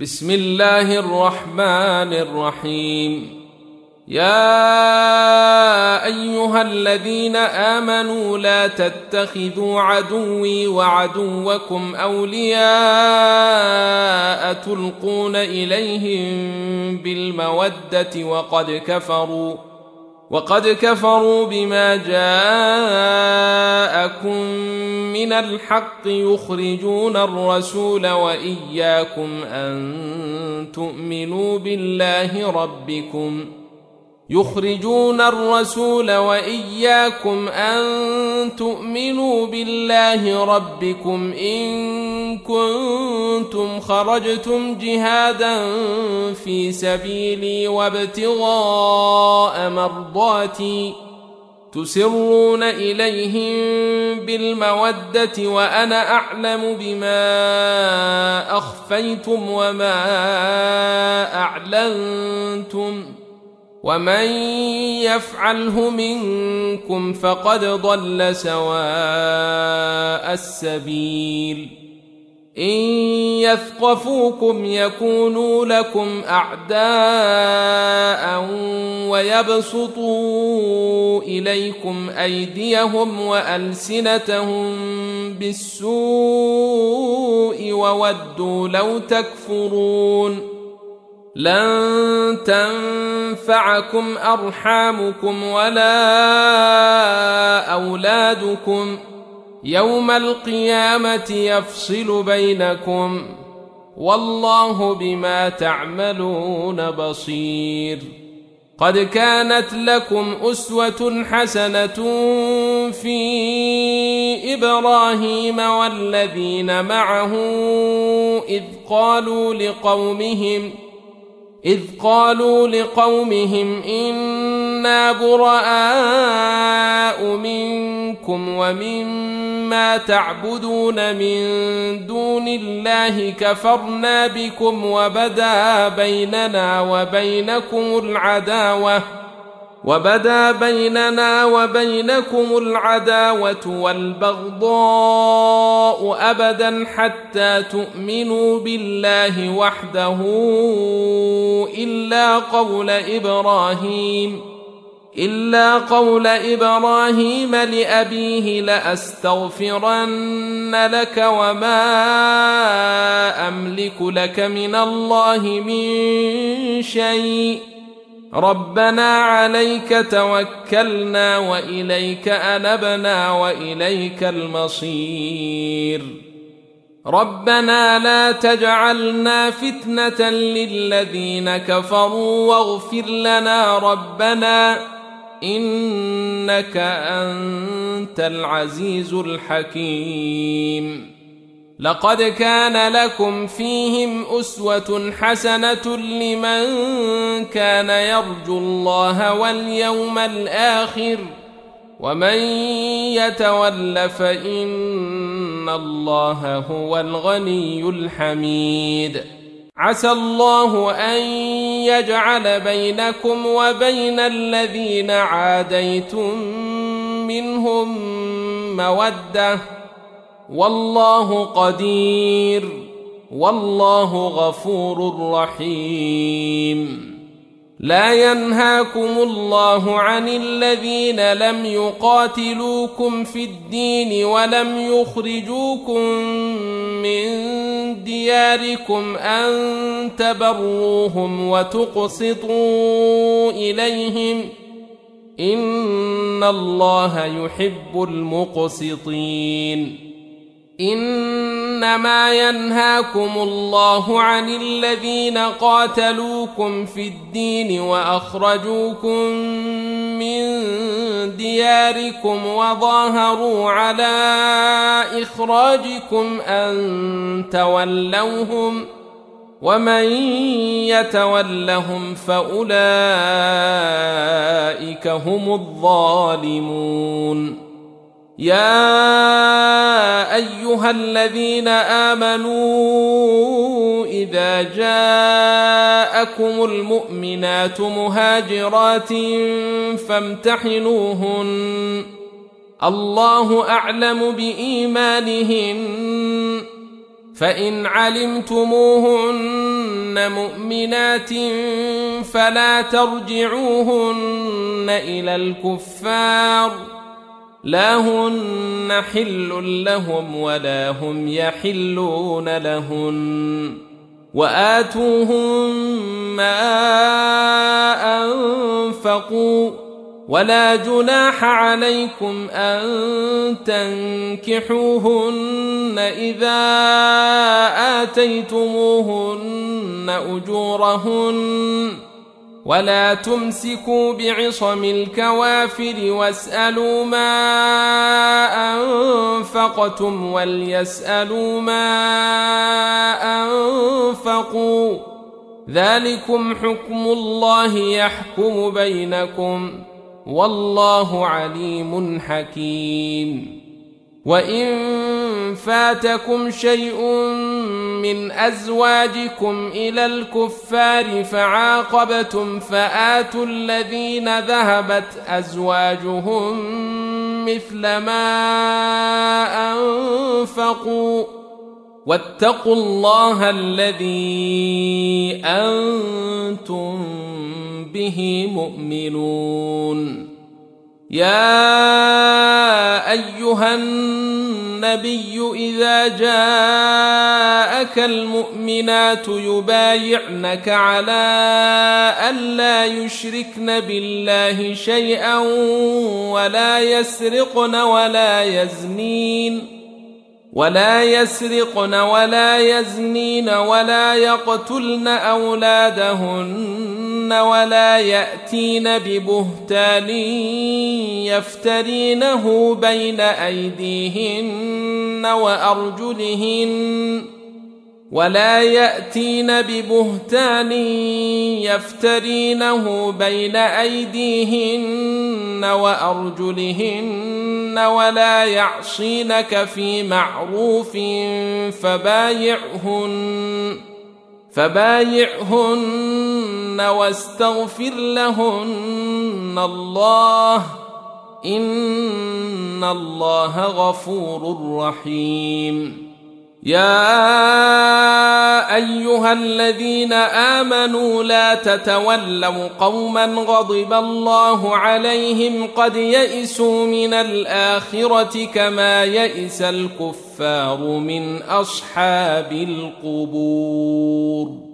بسم الله الرحمن الرحيم. يا أيها الذين آمنوا لا تتخذوا عدوي وعدوكم أولياء تلقون إليهم بالمودة وقد كفروا بما جاءكم من الحق يخرجون الرسول وإياكم أن تؤمنوا بالله ربكم إن كنتم خرجتم جهادا في سبيلي وابتغاء مرضاتي تسرون إليهم بالمودة وأنا أعلم بما أخفيتم وما أعلنتم ومن يفعله منكم فقد ضل سواء السبيل. إن يثقفوكم يكونوا لكم أعداء ويبسطوا إليكم أيديهم وألسنتهم بالسوء وودوا لو تكفرون. لن تنفعكم أرحامكم ولا أولادكم يوم القيامة يفصل بينكم والله بما تعملون بصير. قد كانت لكم أسوة حسنة في إبراهيم والذين معه إذ قالوا لقومهم إنا براء منكم ومما تعبدون من دون الله كفرنا بكم وبدا بيننا وبينكم العداوة والبغضاء أبدا حتى تؤمنوا بالله وحده إلا قول إبراهيم لأبيه لأستغفرن لك وما أملك لك من الله من شيء ربنا عليك توكلنا وإليك أنبنا وإليك المصير. ربنا لا تجعلنا فتنة للذين كفروا واغفر لنا ربنا إنك أنت العزيز الحكيم. لقد كان لكم فيهم أسوة حسنة لمن كان يرجو الله واليوم الآخر ومن يتول فإن الله هو الغني الحميد. عسى الله أن يجعل بينكم وبين الذين عاديتم منهم مودة والله قدير والله غفور رحيم. لا ينهاكم الله عن الذين لم يقاتلوكم في الدين ولم يخرجوكم من دياركم أن تبروهم وتقسطوا إليهم إن الله يحب المقسطين. إنما ينهاكم الله عن الذين قاتلوكم في الدين وأخرجوكم من دياركم وظاهروا على إخراجكم أن تولوهم ومن يتولهم فأولئك هم الظالمون. يا أيها الذين آمنوا إذا جاءكم المؤمنات مهاجرات فامتحنوهن الله أعلم بإيمانهن فإن علمتموهن يحبون مؤمنات فلا ترجعوهن إلى الكفار لا هن حل لهم ولا هم يحلون لهن وآتوهم ما أنفقوا ولا جناح عليكم أن تنكحوهن إذا آتيتموهن أجورهن ولا تمسكوا بعصم الكوافر واسألوا ما أنفقتم وليسألوا ما أنفقوا ذلكم حكم الله يحكم بينكم والله عليم حكيم وإن فاتكم شيء من أزواجكم إلى الكفار فعاقبتم فآتوا الذين ذهبت أزواجهم مثل ما أنفقوا واتقوا الله الذي أنتم به مؤمنون يا أيها النبي إذا جاءك المؤمنات يبايعنك على ألا يشركن بالله شيئا ولا يسرقن ولا يزنين ولا يقتلن أولادهن ولا يأتين ببهتان يفترينه بين أيديهن وأرجلهن ولا يعصينك في معروف فبايعهن واستغفر لهن الله إن الله غفور رحيم يا أيها الذين آمنوا لا تتولوا قوما غضب الله عليهم قد يئسوا من الآخرة كما يئس الكفار من أصحاب القبور.